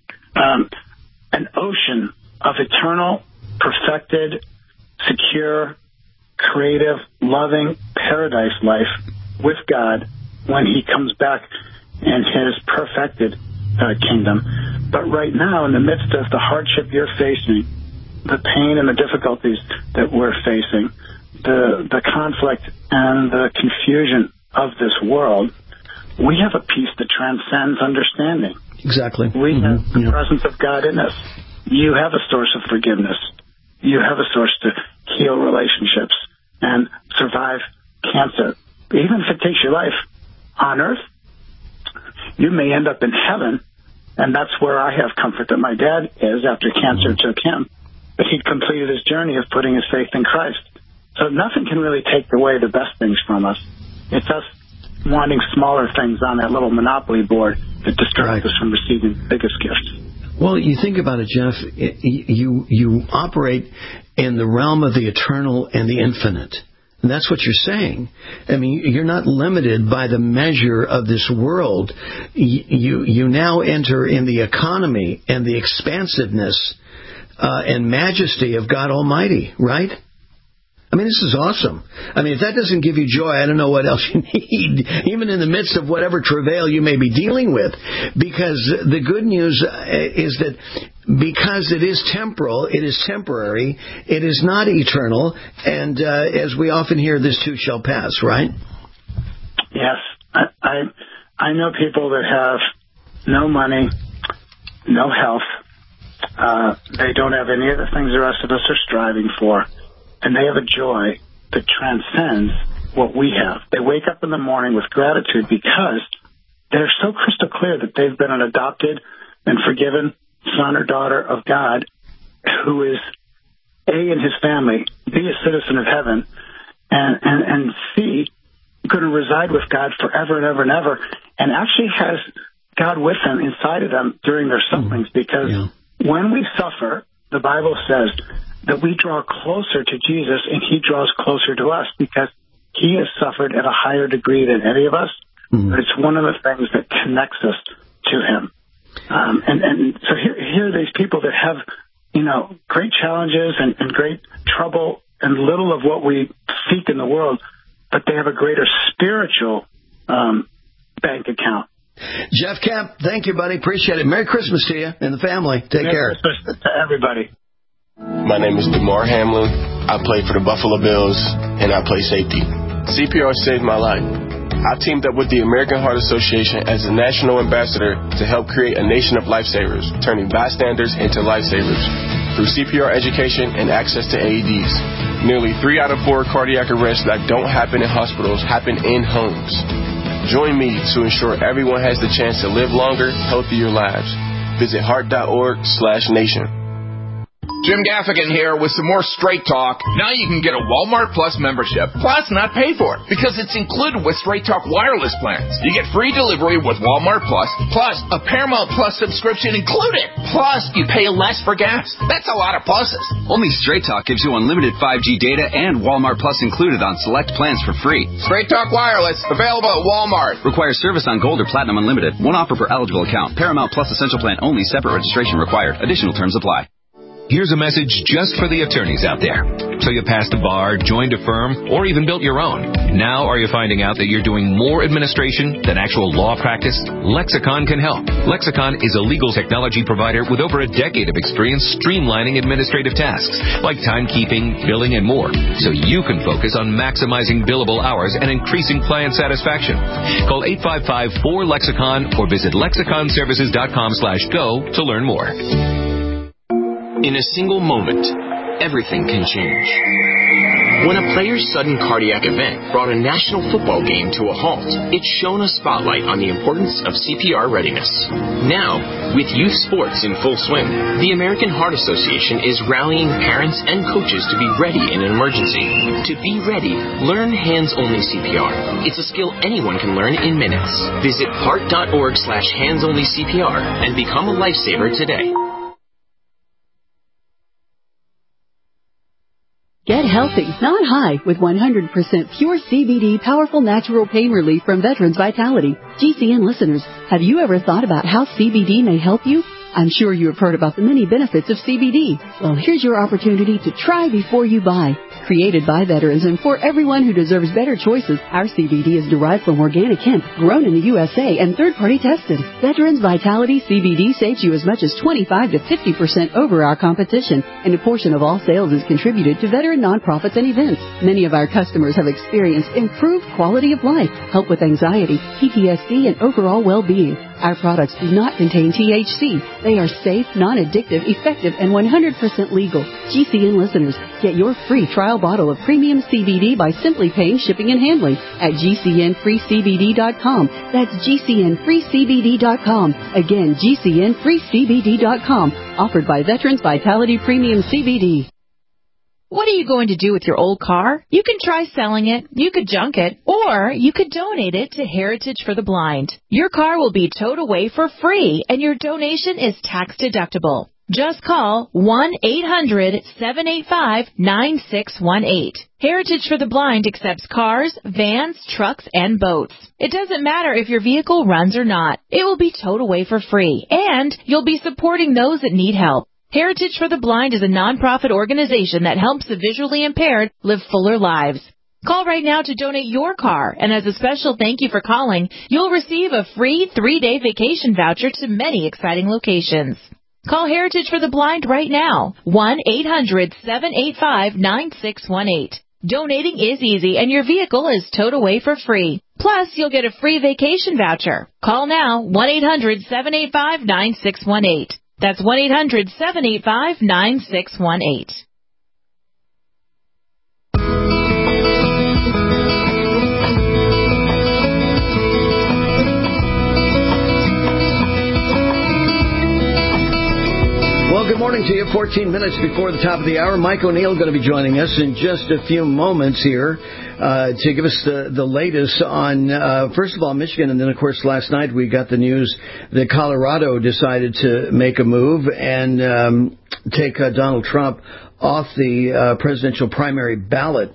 an ocean of eternal, perfected, secure, creative, loving paradise life with God when he comes back in his perfected kingdom. But right now, in the midst of the hardship you're facing, the pain and the difficulties that we're facing, the conflict and the confusion of this world, we have a peace that transcends understanding. Exactly. We have the presence of God in us. You have a source of forgiveness. You have a source to heal relationships and survive cancer. Even if it takes your life on earth, you may end up in heaven, and that's where I have comfort that my dad is after cancer took him. But he completed his journey of putting his faith in Christ. So nothing can really take away the best things from us. It's us wanting smaller things on that little monopoly board that distracts us from receiving the biggest gifts. Well, you think about it, Jeff, you operate in the realm of the eternal and the infinite. And that's what you're saying. I mean, you're not limited by the measure of this world. You now enter in the economy and the expansiveness and majesty of God Almighty, right? I mean, this is awesome. I mean, if that doesn't give you joy, I don't know what else you need, even in the midst of whatever travail you may be dealing with. Because the good news is that because it is temporal, it is temporary, it is not eternal, and as we often hear, this too shall pass, right? Yes. I know people that have no money, no health, they don't have any of the things the rest of us are striving for. And they have a joy that transcends what we have. They wake up in the morning with gratitude because they're so crystal clear that they've been an adopted and forgiven son or daughter of God who is, A, in his family, B, a citizen of heaven, and C, going to reside with God forever and ever and ever, and actually has God with them, inside of them during their sufferings. Because when we suffer, the Bible says that we draw closer to Jesus and he draws closer to us because he has suffered at a higher degree than any of us. But it's one of the things that connects us to him. And so here are these people that have, great challenges and great trouble and little of what we seek in the world, but they have a greater spiritual bank account. Jeff Kemp, thank you, buddy. Appreciate it. Merry Christmas to you and the family. Take care. Merry Christmas to everybody. My name is DeMar Hamlin. I play for the Buffalo Bills, and I play safety. CPR saved my life. I teamed up with the American Heart Association as a national ambassador to help create a nation of lifesavers, turning bystanders into lifesavers. Through CPR education and access to AEDs, nearly 3 out of 4 cardiac arrests that don't happen in hospitals happen in homes. Join me to ensure everyone has the chance to live longer, healthier lives. Visit heart.org/nation. Jim Gaffigan here with some more Straight Talk. Now you can get a Walmart Plus membership, plus not pay for it, because it's included with Straight Talk wireless plans. You get free delivery with Walmart Plus a Paramount Plus subscription included. Plus, you pay less for gas. That's a lot of pluses. Only Straight Talk gives you unlimited 5G data and Walmart Plus included on select plans for free. Straight Talk wireless, available at Walmart. Requires service on Gold or Platinum Unlimited. One offer per eligible account. Paramount Plus Essential Plan only. Separate registration required. Additional terms apply. Here's a message just for the attorneys out there. So you passed a bar, joined a firm, or even built your own. Now are you finding out that you're doing more administration than actual law practice? Lexicon can help. Lexicon is a legal technology provider with over a decade of experience streamlining administrative tasks like timekeeping, billing, and more, so you can focus on maximizing billable hours and increasing client satisfaction. Call 855-4LEXICON or visit lexiconservices.com/go to learn more. In a single moment, everything can change. When a player's sudden cardiac event brought a national football game to a halt, it shone a spotlight on the importance of CPR readiness. Now, with youth sports in full swing, the American Heart Association is rallying parents and coaches to be ready in an emergency. To be ready, learn hands-only CPR. It's a skill anyone can learn in minutes. Visit heart.org/hands-only-CPR and become a lifesaver today. Get help healthy, not high, with 100% pure CBD powerful natural pain relief from Veterans Vitality. GCN listeners, have you ever thought about how CBD may help you? I'm sure you have heard about the many benefits of CBD. Well, here's your opportunity to try before you buy. Created by veterans and for everyone who deserves better choices, our CBD is derived from organic hemp, grown in the USA, and third-party tested. Veterans Vitality CBD saves you as much as 25 to 50% over our competition, and a portion of all sales is contributed to veteran nonprofits and events. Many of our customers have experienced improved quality of life, help with anxiety, PTSD, and overall well-being. Our products do not contain THC. They are safe, non-addictive, effective, and 100% legal. GCN listeners, get your free trial bottle of premium CBD by simply paying shipping and handling at GCNFreeCBD.com. That's GCNFreeCBD.com. Again, GCNFreeCBD.com. Offered by Veterans Vitality Premium CBD. What are you going to do with your old car? You can try selling it, you could junk it, or you could donate it to Heritage for the Blind. Your car will be towed away for free, and your donation is tax deductible. Just call 1-800-785-9618. Heritage for the Blind accepts cars, vans, trucks, and boats. It doesn't matter if your vehicle runs or not. It will be towed away for free, and you'll be supporting those that need help. Heritage for the Blind is a nonprofit organization that helps the visually impaired live fuller lives. Call right now to donate your car, and as a special thank you for calling, you'll receive a free 3-day vacation voucher to many exciting locations. Call Heritage for the Blind right now, 1-800-785-9618. Donating is easy, and your vehicle is towed away for free. Plus, you'll get a free vacation voucher. Call now, 1-800-785-9618. That's 1-800-785-9618. Well, good morning to you. 14 minutes before the top of the hour. Mike O'Neill going to be joining us in just a few moments here to give us the latest on, first of all, Michigan. And then, of course, last night we got the news that Colorado decided to make a move and take Donald Trump off the presidential primary ballot.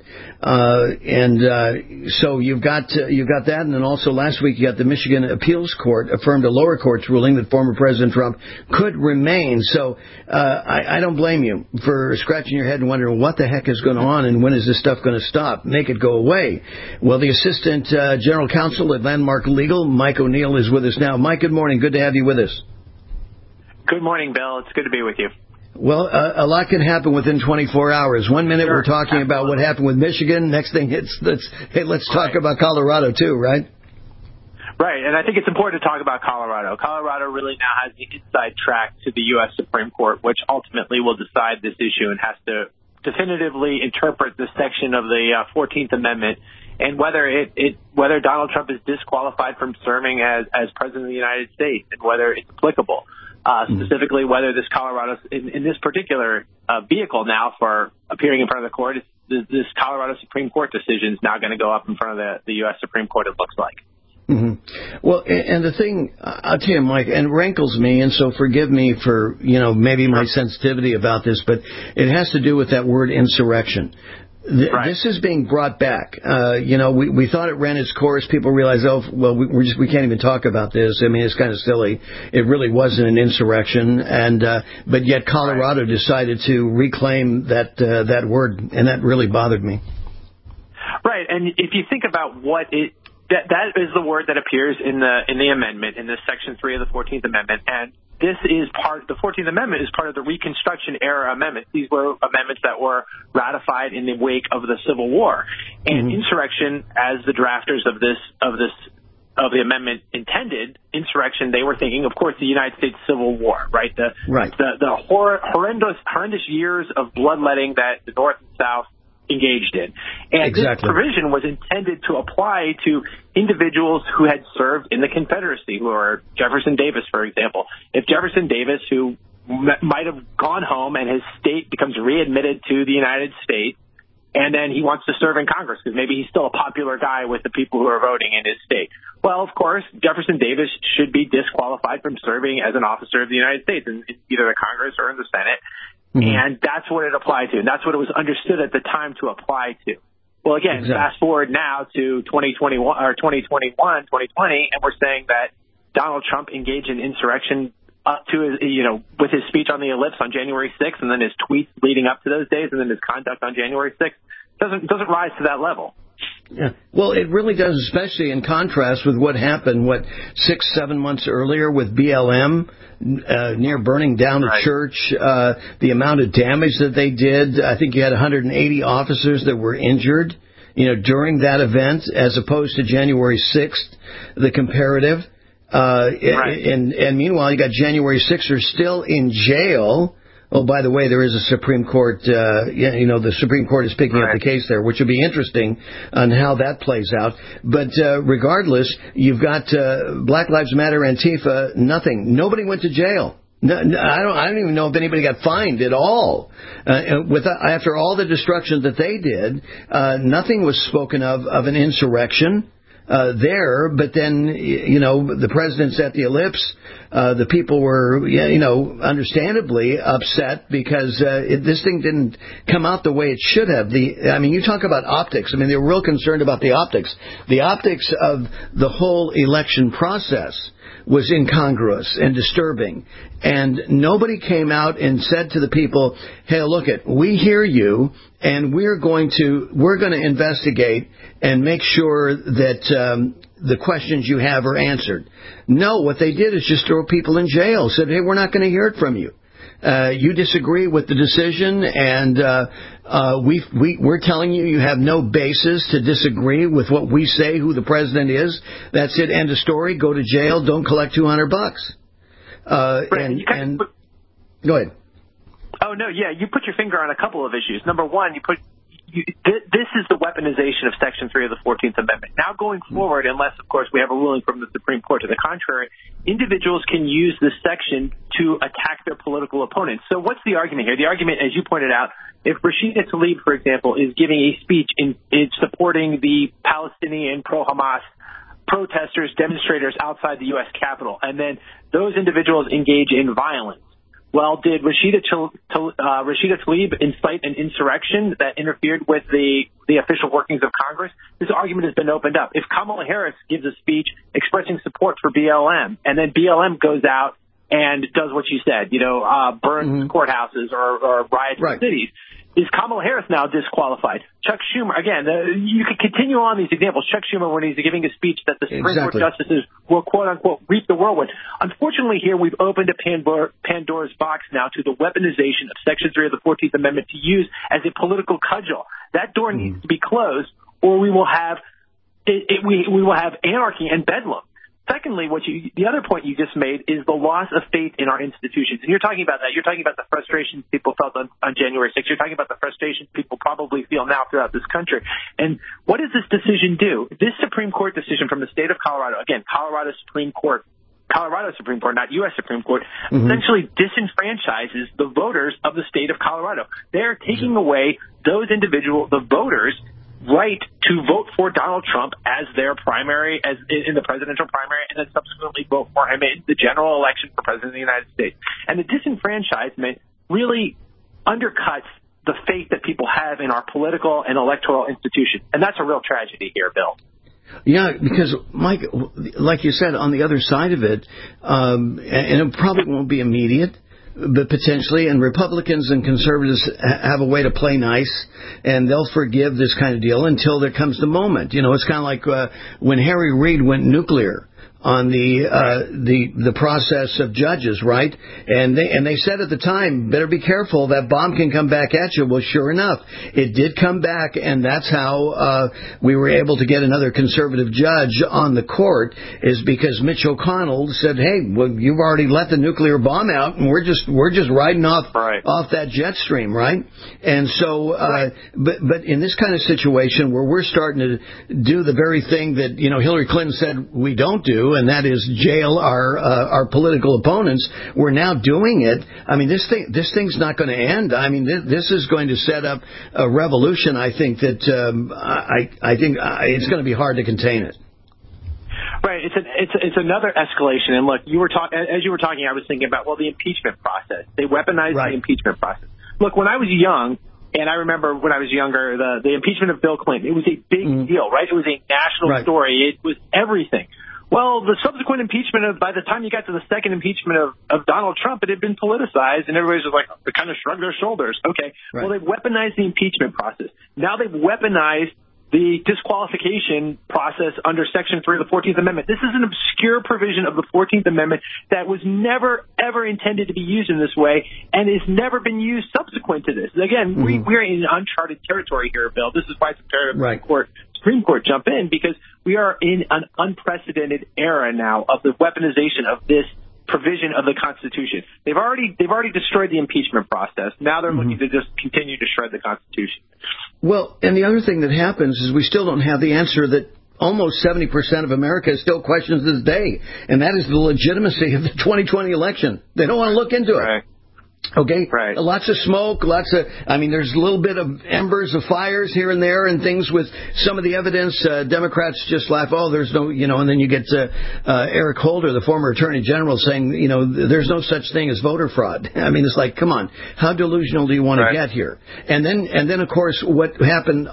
So you've got that, and then also last week you got the Michigan Appeals Court affirmed a lower court's ruling that former President Trump could remain. So I don't blame you for scratching your head and wondering what the heck is going on and when is this stuff going to stop? Make it go away. Well, the Assistant General Counsel at Landmark Legal, Mike O'Neill, is with us now. Mike, good morning. Good to have you with us. Good morning, Bill. It's good to be with you. Well, a lot can happen within 24 hours. 1 minute we're talking about what happened with Michigan. Next thing let's talk about Colorado too, right? Right, and I think it's important to talk about Colorado. Colorado really now has the inside track to the U.S. Supreme Court, which ultimately will decide this issue and has to definitively interpret the section of the 14th Amendment and whether whether Donald Trump is disqualified from serving as President of the United States and whether it's applicable. Specifically, whether this Colorado, in this particular vehicle now for appearing in front of the court, this Colorado Supreme Court decision is now going to go up in front of the U.S. Supreme Court, it looks like. Mm-hmm. Well, and the thing, I'll tell you, Mike, and rankles me, and so forgive me for, maybe my sensitivity about this, but it has to do with that word insurrection. This is being brought back. We thought it ran its course. People realized, we can't even talk about this. I mean, it's kind of silly. It really wasn't an insurrection, but yet Colorado decided to reclaim that word, and that really bothered me. Right, and if you think about what that is the word that appears in the amendment, in this Section 3 of the 14th Amendment, and this is the 14th Amendment is part of the Reconstruction era amendments. These were amendments that were ratified in the wake of the Civil War. And insurrection, as the drafters of the amendment intended, insurrection, they were thinking, of course, the United States Civil War, right? The horrendous years of bloodletting that the North and South engaged in. And this provision was intended to apply to individuals who had served in the Confederacy, who are Jefferson Davis, for example. If Jefferson Davis, who might have gone home and his state becomes readmitted to the United States, and then he wants to serve in Congress because maybe he's still a popular guy with the people who are voting in his state. Well, of course, Jefferson Davis should be disqualified from serving as an officer of the United States in either the Congress or in the Senate. And that's what it applied to. And that's what it was understood at the time to apply to. Well, again, fast forward now to 2020, and we're saying that Donald Trump engaged in insurrection up to his, with his speech on the Ellipse on January 6th, and then his tweets leading up to those days, and then his conduct on January 6th doesn't rise to that level. Yeah. Well, it really does, especially in contrast with what happened, 6-7 months earlier with BLM, near burning down a church, the amount of damage that they did. I think you had 180 officers that were injured, during that event, as opposed to January 6th, the comparative. And meanwhile, you got January 6ers still in jail. Oh, by the way, there is a Supreme Court, the Supreme Court is picking up the case there, which will be interesting on how that plays out. But regardless, you've got Black Lives Matter, Antifa, nothing. Nobody went to jail. No, I don't even know if anybody got fined at all. After all the destruction that they did, nothing was spoken of an insurrection there. But then, the president's at the Ellipse. The people were, understandably upset because this thing didn't come out the way it should have. You talk about optics. They were real concerned about the optics. The optics of the whole election process was incongruous and disturbing. And nobody came out and said to the people, hey, look, we hear you, and we're going to investigate and make sure that the questions you have are answered. No, what they did is just throw people in jail, said, hey, we're not going to hear it from you. You disagree with the decision, and we're telling you have no basis to disagree with what we say, who the president is. That's it. End of story. Go to jail. Don't collect $200. Go ahead. Oh, no, yeah. You put your finger on a couple of issues. Number one, this is the weaponization of Section 3 of the 14th Amendment. Now going forward, unless, of course, we have a ruling from the Supreme Court to the contrary, individuals can use this section to attack their political opponents. So what's the argument here? The argument, as you pointed out, if Rashida Tlaib, for example, is giving a speech in supporting the Palestinian pro-Hamas protesters, demonstrators outside the U.S. Capitol, and then those individuals engage in violence, well, did Rashida Tlaib incite an insurrection that interfered with the official workings of Congress? This argument has been opened up. If Kamala Harris gives a speech expressing support for BLM, and then BLM goes out and does what you said, burns courthouses or riots in cities, is Kamala Harris now disqualified? Chuck Schumer, again, you could continue on these examples. Chuck Schumer, when he's giving a speech that the Supreme Court justices will, quote-unquote, reap the whirlwind. Unfortunately, here we've opened a Pandora's box now to the weaponization of Section 3 of the 14th Amendment to use as a political cudgel. That door needs to be closed, or we will have we will have anarchy and bedlam. Secondly, the other point you just made is the loss of faith in our institutions. And you're talking about that. You're talking about the frustration people felt on January 6th. You're talking about the frustration people probably feel now throughout this country. And what does this decision do? This Supreme Court decision from the state of Colorado, again, Colorado Supreme Court, not U.S. Supreme Court, essentially disenfranchises the voters of the state of Colorado. They're taking away the voters' right to vote for Donald Trump as their primary, as in the presidential primary, and then subsequently vote for him in the general election for president of the United States. And the disenfranchisement really undercuts the faith that people have in our political and electoral institutions. And that's a real tragedy here, Bill. Yeah, because, Mike, like you said, on the other side of it, and it probably won't be immediate, but potentially, and Republicans and conservatives have a way to play nice, and they'll forgive this kind of deal until there comes the moment. It's kind of like when Harry Reid went nuclear on the process of judges, right? And they said at the time, better be careful, that bomb can come back at you. Well, sure enough, it did come back, and that's how we were able to get another conservative judge on the court, is because Mitch O'Connell said, hey, well, you've already let the nuclear bomb out, and we're just riding off that jet stream, right? And so, but in this kind of situation where we're starting to do the very thing that Hillary Clinton said we don't do, and that is jail our political opponents, we're now doing it. I mean, this thing's not going to end. I mean, this is going to set up a revolution. I think that I think it's going to be hard to contain it. Right. It's another escalation. And look, as you were talking, I was thinking about, the impeachment process. They weaponized the impeachment process. look, when I was young, and I remember when I was younger, the impeachment of Bill Clinton, it was a big deal, right? It was a national story. It was everything. Well, the subsequent impeachment by the time you got to the second impeachment of Donald Trump, it had been politicized, and everybody's just like, they kind of shrugged their shoulders. Okay, well, they've weaponized the impeachment process. Now they've weaponized the disqualification process under Section 3 of the 14th Amendment. This is an obscure provision of the 14th Amendment that was never, ever intended to be used in this way and has never been used subsequent to this. Again, we're in uncharted territory here, Bill. This is why it's imperative the Supreme Court jump in, because we are in an unprecedented era now of the weaponization of this provision of the Constitution. They've already destroyed the impeachment process. Now they're looking to just continue to shred the Constitution. Well, and the other thing that happens is we still don't have the answer that almost 70% of America still questions this day, and that is the legitimacy of the 2020 election. They don't want to look into it. Okay, lots of smoke, there's a little bit of embers of fires here and there and things with some of the evidence. Democrats just laugh, there's no, and then you get Eric Holder, the former Attorney General, saying, there's no such thing as voter fraud. I mean, it's like, come on, how delusional do you want to get here? And then, of course, what happened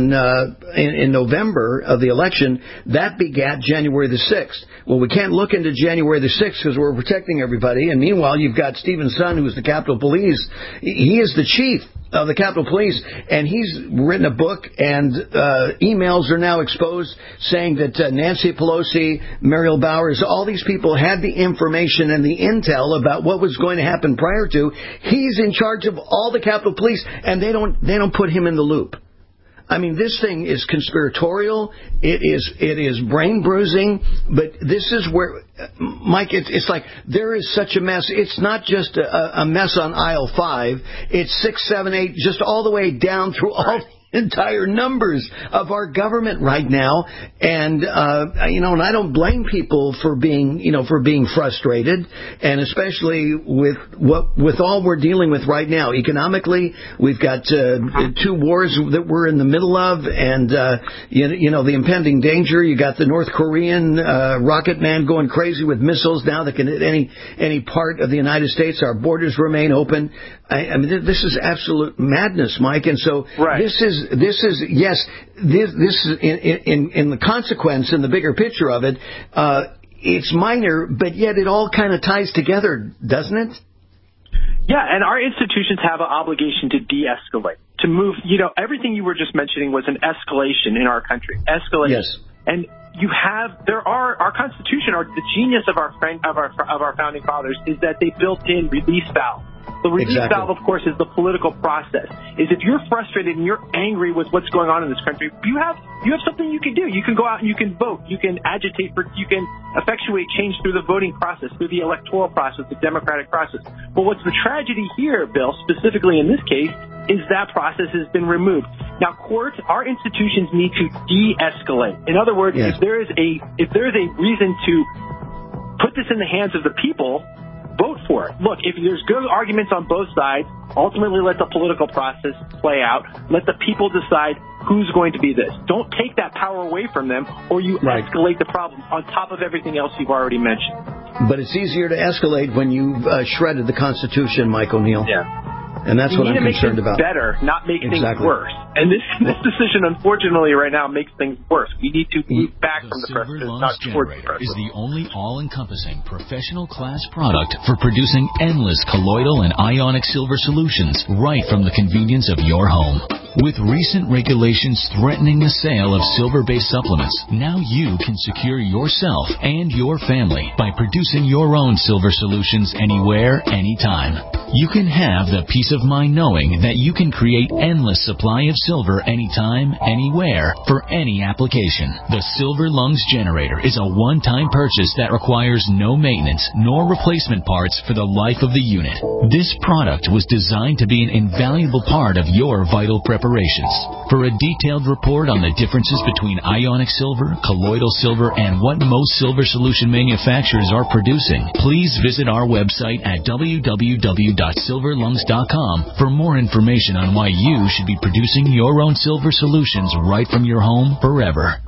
in November of the election, that begat January the 6th. Well, we can't look into January the 6th because we're protecting everybody. And meanwhile, you've got Stephen Son, who's the Capitol Police. He is the chief of the Capitol Police, and he's written a book, and emails are now exposed saying that Nancy Pelosi, Muriel Bowers, all these people had the information and the intel about what was going to happen prior to. He's in charge of all the Capitol Police, and they don't put him in the loop. I mean, this thing is conspiratorial. It is brain bruising. But this is where, Mike, it's like there is such a mess. It's not just a mess on aisle 5. It's 6, 7, 8, just all the way down through all the entire numbers of our government right now. And and I don't blame people for being frustrated, and especially with all we're dealing with right now economically. We've got 2 wars that we're in the middle of, and the impending danger. You got the North Korean rocket man going crazy with missiles now that can hit any part of the United States. Our borders remain open. I mean, this is absolute madness, Mike. And so this is in the consequence, in the bigger picture of it, it's minor, but yet it all kind of ties together, doesn't it? Yeah, and our institutions have an obligation to de-escalate, to move. Everything you were just mentioning was an escalation in our country. Escalation. Yes. And our Constitution, the genius of our founding fathers is that they built in release valves. The release valve, of course, is the political process. Is if you're frustrated and you're angry with what's going on in this country, you have something you can do. You can go out and you can vote. You can agitate you can effectuate change through the voting process, through the electoral process, the democratic process. But what's the tragedy here, Bill, specifically in this case, is that process has been removed. Now, courts, our institutions need to de-escalate. In other words, if there is a reason to put this in the hands of the people, vote for it. Look, if there's good arguments on both sides, ultimately let the political process play out. Let the people decide who's going to be this. Don't take that power away from them, or you escalate the problem on top of everything else you've already mentioned. But it's easier to escalate when you've shredded the Constitution, Mike O'Neill. Yeah. And that's what I'm concerned about. Better, not make things worse. And this decision, unfortunately, right now makes things worse. We need to move back from the precedent, not towards the precedent. Is the only all-encompassing professional class product for producing endless colloidal and ionic silver solutions right from the convenience of your home. With recent regulations threatening the sale of silver-based supplements, now you can secure yourself and your family by producing your own silver solutions anywhere, anytime. You can have the peace of mind knowing that you can create endless supply of silver anytime, anywhere, for any application. The Silver Lungs Generator is a one-time purchase that requires no maintenance nor replacement parts for the life of the unit. This product was designed to be an invaluable part of your vital preparations. For a detailed report on the differences between ionic silver, colloidal silver, and what most silver solution manufacturers are producing, please visit our website at www.silverlungs.com for more information on why you should be producing your own silver solutions right from your home forever.